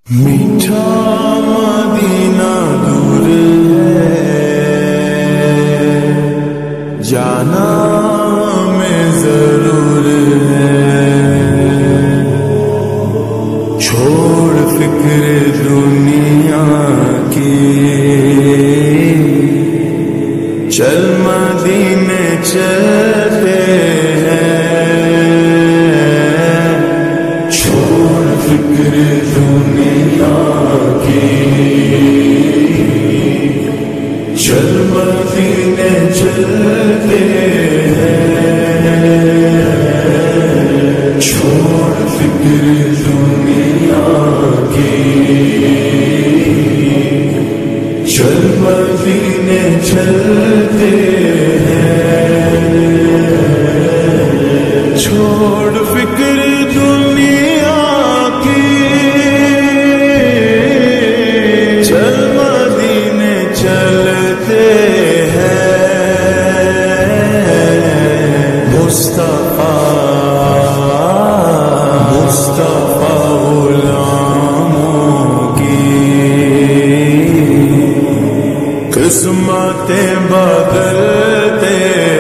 میٹھا مدینہ دور ہے، جانا میں ضرور ہے، چھوڑ فکر دنیا کی، چل مدینے چلتے فکر دنیا کی، چل مدینے چلتے ہیں، چھوڑ فکر دنیا کی، چل مدینے چلتے ہیں، چھوڑ فکر دنیا قسمتیں بدلتے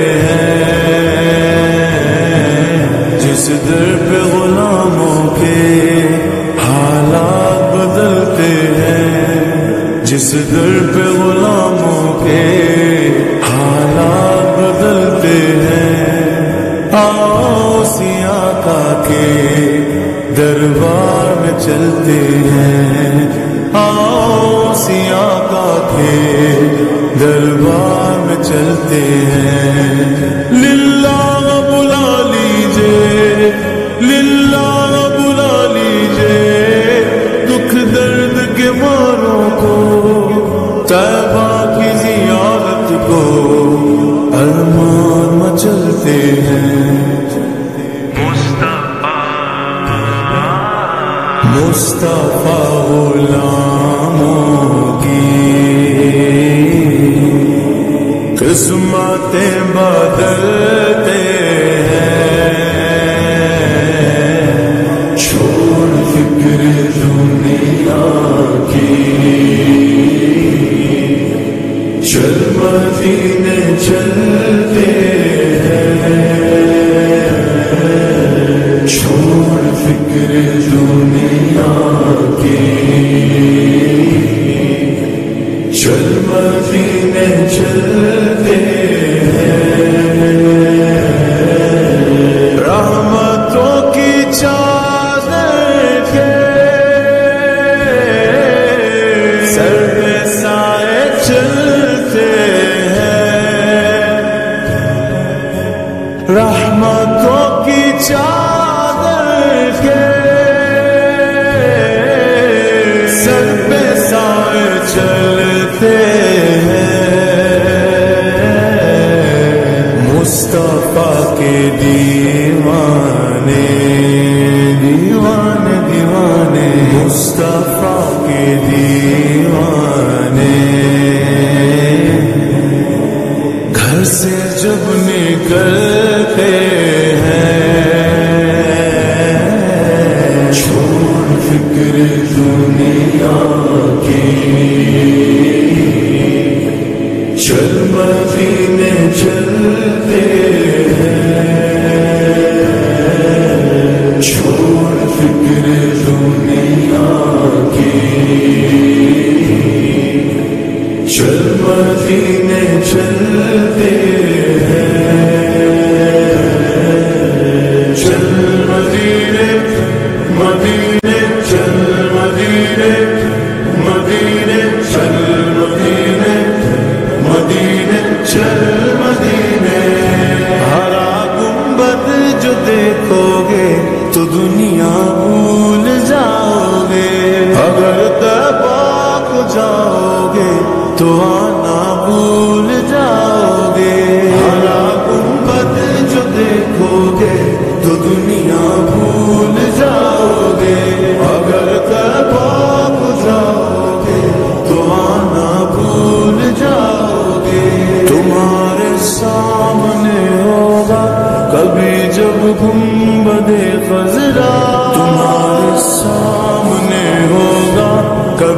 ہیں، جس در پہ غلاموں کے حالات بدلتے ہیں، جس در پہ غلاموں کے حالات بدلتے ہیں، آؤ سیاہ کا کے دربار میں چلتے ہیں، آؤ سیاہ کا کے دربار میں چلتے ہیں، للہ بلا لیجئے، للہ بلا لیجئے، دکھ درد کے ماروں کو، طیبہ کی زیارت کو، ارمان مچلتے ہیں، مصطفیٰ غلاموں کی قسمتیں بدلتے ہیں، چھوڑ فکر دنیا کی، چل مدینے چلتے ہیں، چھوڑ فکر دنیا کی، چل مدینے چلتے ہیں، رحمتوں کی چادر کے سر پہ سائے چلتے ہیں، رحمتوں کی چادر کے سر پہ سائے چلتے مصطفیٰ کے دیوانے، دیوانے دیوانے، مصطفیٰ کے دیوانے، گھر سے جب نکلتے ہیں، چھوڑ فکر دنیا کی، چل مدینے چلتے ہیں، چھوڑ فکر دنیا کی، چل مدینے چلتے ہیں، چل مدینے، مدینے چل مدینے، مدینے چل مدینے، مدینے چل مدینے، ہرا گنبد جو دیکھو گے تو دنیا بھول جاؤ گے، اگر طیبہ کو جاؤ گے تو آنا بھول جاؤ گے، ہرا گنبد جو دیکھو گے تو دنیا بھول جاؤ گے، اگر طیبہ کو جاؤ گے تو آنا بھول جاؤ گے، تمہارے سامنے ہوگا کبھی جب گنبد خضرا، تمہارے سامنے ہوگا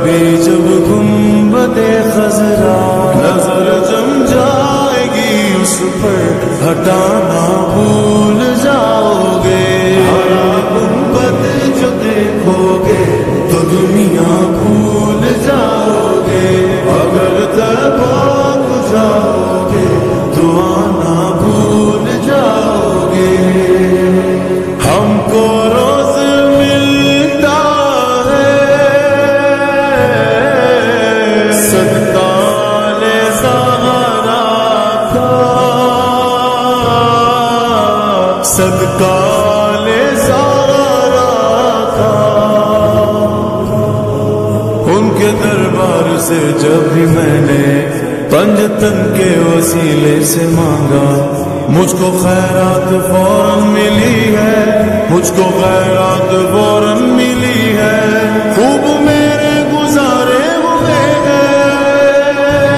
کبھی جب گنبد خضرا نظر جم جائے گی اس پر ہٹانا بھول جاؤ گے. ہرا گنبد جو دیکھو گے تو دنیا بھول جاؤ گے. اگر تباہ جاؤ گے تو آنا بھول جاؤ گے. ہم کو روز ملتا ہے صدقہ لے زہرا کا، صدقہ لے زہرا کا. ان کے دربار سے جب بھی میں نے پنجتن کے وسیلے سے مانگا مجھ کو خیرات فوراً ملی ہے، مجھ کو خیرات فوراً ملی ہے. خوب میرے گزارے ہوئے ہیں.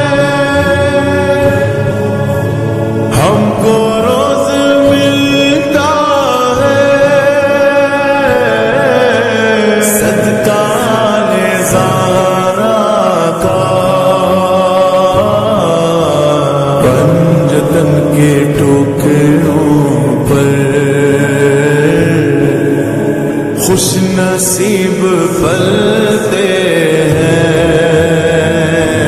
ہم کو روز ملتا ہے صدقہ لے زہرا کا. پنجتن کے ٹوکروں پر خوش نصیب پلتے ہیں.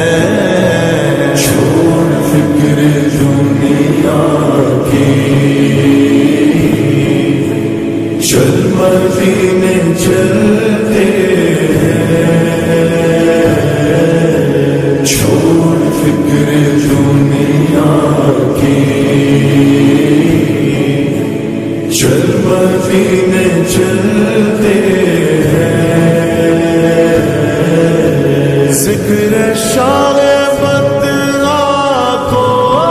چھوڑ فکر دنیا کی چل مدینے چلتے ہیں. چھوڑ فکر دنیا کی چل مدینے چلتے ہیں. ذکر شاہ بدرا کو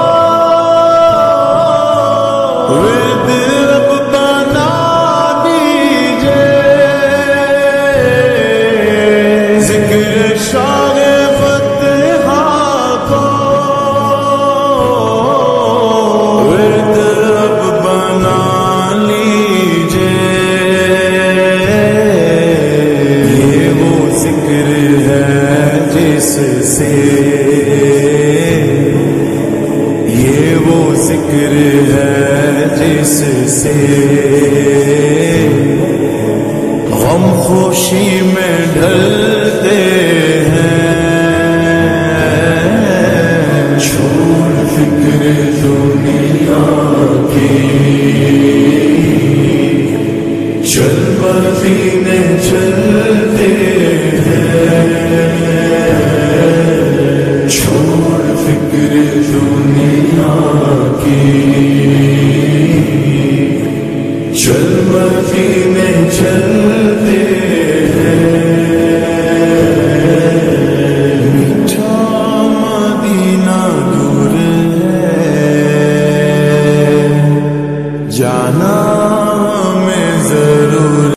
ورد اب بنا دیجئے. ذکر شاہ بدرا کو ورد اب بنا لیجئے. یہ وہ ذکر ہے جس سے، یہ وہ ذکر ہے جس سے غم خوشی میں ڈھلتے ہیں. چھوڑ فکر دنیا کی چل مدینے چلتے ہیں. چھوڑ فکر دنیا کی چل مدینے چل